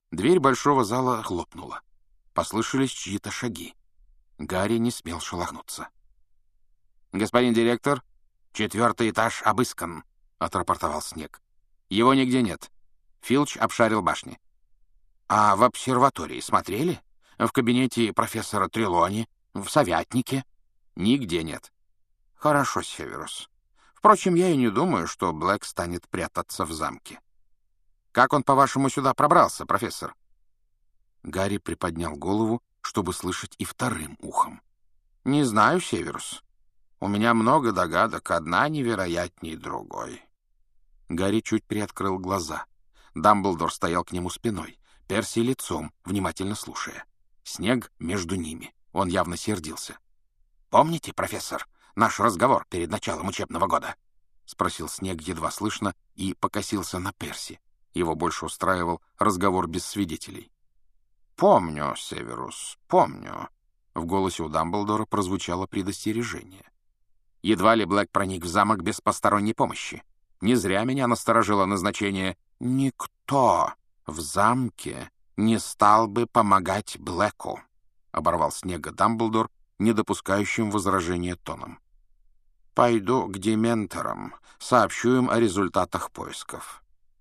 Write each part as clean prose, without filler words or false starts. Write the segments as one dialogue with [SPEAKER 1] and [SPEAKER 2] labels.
[SPEAKER 1] Дверь большого зала хлопнула. Послышались чьи-то шаги. Гарри не смел шелохнуться. «Господин директор, 4-й этаж обыскан», — отрапортовал Снег. «Его нигде нет». Филч обшарил башни. «А в обсерватории смотрели? В кабинете профессора Трелони? В совятнике?» «Нигде нет». «Хорошо, Северус. Впрочем, я и не думаю, что Блэк станет прятаться в замке. Как он, по-вашему, сюда пробрался, профессор?» Гарри приподнял голову, чтобы слышать и вторым ухом. «Не знаю, Северус. У меня много догадок, одна невероятней другой». Гарри чуть приоткрыл глаза. Дамблдор стоял к нему спиной, Перси лицом, внимательно слушая. Снег между ними. Он явно сердился. «Помните, профессор, наш разговор перед началом учебного года?» — спросил Снег едва слышно и покосился на Перси. Его больше устраивал разговор без свидетелей. «Помню, Северус, помню». В голосе у Дамблдора прозвучало предостережение. «Едва ли Блэк проник в замок без посторонней помощи. Не зря меня насторожило назначение. Никто в замке не стал бы помогать Блэку», — оборвал Снега Дамблдор, не допускающим возражения тоном. «Пойду к дементорам, сообщу им о результатах поисков.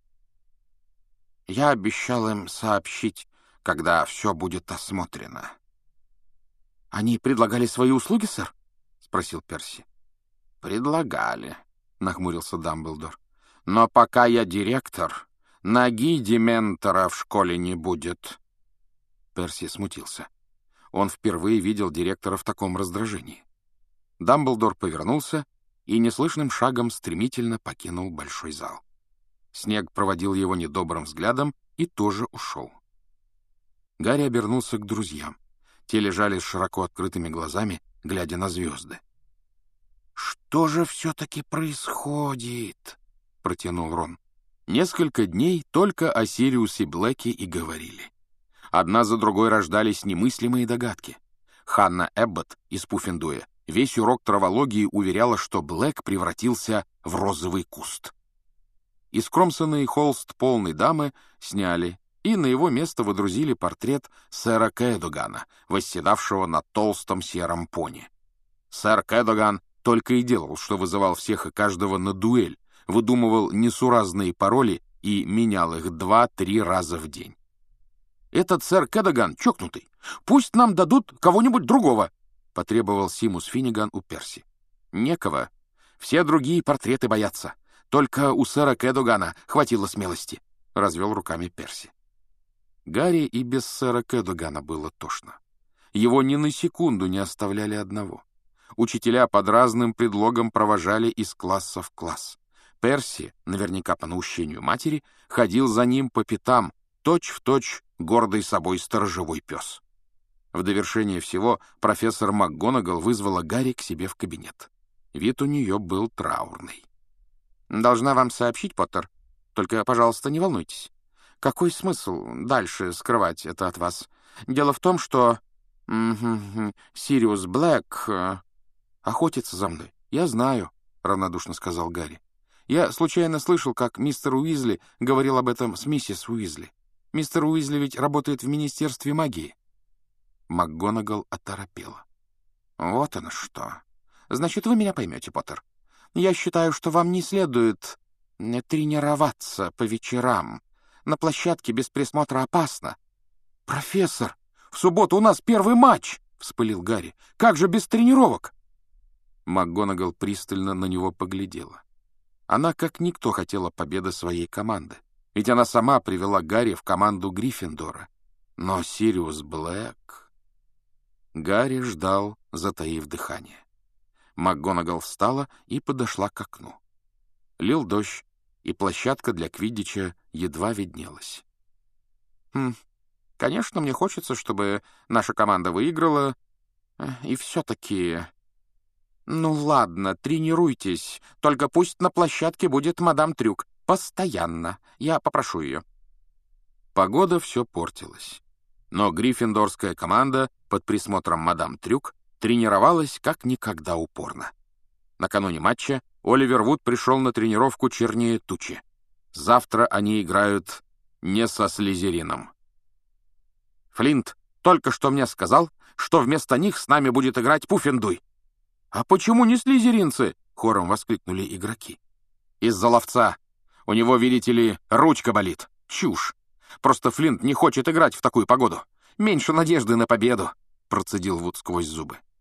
[SPEAKER 1] Я обещал им сообщить, когда все будет осмотрено». «Они предлагали свои услуги, сэр?» — спросил Перси. «Предлагали», — нахмурился Дамблдор. «Но пока я директор, ноги дементора в школе не будет». Перси смутился. Он впервые видел директора в таком раздражении. Дамблдор повернулся и неслышным шагом стремительно покинул большой зал. Снег проводил его недобрым взглядом и тоже ушел. Гарри обернулся к друзьям. Те лежали с широко открытыми глазами, глядя на звезды. «Что же все-таки происходит?» — протянул Рон. Несколько дней только о Сириусе Блэке и говорили. Одна за другой рождались немыслимые догадки. Ханна Эбботт из Пуффендуя весь урок травологии уверяла, что Блэк превратился в розовый куст. Искромсанный холст полной дамы сняли, и на его место водрузили портрет сэра Кэдогана, восседавшего на толстом сером пони. Сэр Кэдоган только и делал, что вызывал всех и каждого на дуэль, выдумывал несуразные пароли и менял их 2-3 раза в день. «Этот сэр Кэдоган чокнутый. Пусть нам дадут кого-нибудь другого», — потребовал Симус Финниган у Перси. «Некого. Все другие портреты боятся. Только у сэра Кэдогана хватило смелости», — развел руками Перси. Гарри и без сэра Кэдогана было тошно. Его ни на секунду не оставляли одного. Учителя под разным предлогом провожали из класса в класс. Перси, наверняка по наущению матери, ходил за ним по пятам, точь-в-точь гордый собой сторожевой пес. В довершение всего профессор МакГонагал вызвала Гарри к себе в кабинет. Вид у нее был траурный. «Должна вам сообщить, Поттер. Только, пожалуйста, не волнуйтесь. Какой смысл дальше скрывать это от вас? Дело в том, что Сириус Блэк охотится за мной. Я знаю», — равнодушно сказал Гарри. «Я случайно слышал, как мистер Уизли говорил об этом с миссис Уизли. Мистер Уизли ведь работает в Министерстве магии». МакГонагал оторопела. «Вот оно что. Значит, вы меня поймете, Поттер. Я считаю, что вам не следует тренироваться по вечерам. На площадке без присмотра опасно». «Профессор, в субботу у нас первый матч!» — вспылил Гарри. «Как же без тренировок?» МакГонагал пристально на него поглядела. Она как никто хотела победы своей команды. Ведь она сама привела Гарри в команду Гриффиндора. Но Сириус Блэк... Гарри ждал, затаив дыхание. МакГонагал встала и подошла к окну. Лил дождь, и площадка для квиддича едва виднелась. «Конечно, мне хочется, чтобы наша команда выиграла. И все-таки... Ну ладно, тренируйтесь, только пусть на площадке будет мадам Трюк. Постоянно. Я попрошу ее». Погода все портилась. Но гриффиндорская команда под присмотром мадам Трюк тренировалась как никогда упорно. Накануне матча Оливер Вуд пришел на тренировку чернее тучи. Завтра они играют не со Слизерином. Флинт только что мне сказал, что вместо них с нами будет играть Пуффендуй». «А почему не слизеринцы?» — хором воскликнули игроки. «Из-за ловца. У него, видите ли, ручка болит. Чушь. Просто Флинт не хочет играть в такую погоду. Меньше надежды на победу», — процедил Вуд сквозь зубы.